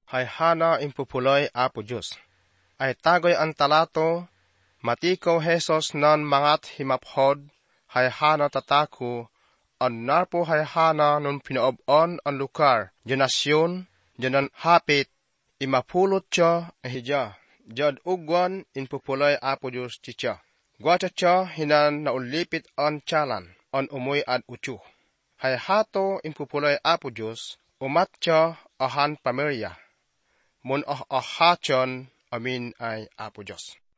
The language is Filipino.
hayhana impupuloy Apo Diyos. Ay tagoy ang talato, matikaw Hesus nan mangat himaphod, hayhana tataku, an narpo hayhana nun pinaobon ang lukar, janasyon, janan hapit, imapulot siya, ahidya, jad ugwan impupuloy Apo Diyos chicha. Gwata siya hinan naulipit ang tiyalan, an umuy ad uchu. Hayhato impupuloy Apo Diyos, umat siya ahan pamilya. Mun ahachan, amin ay Apo Diyos.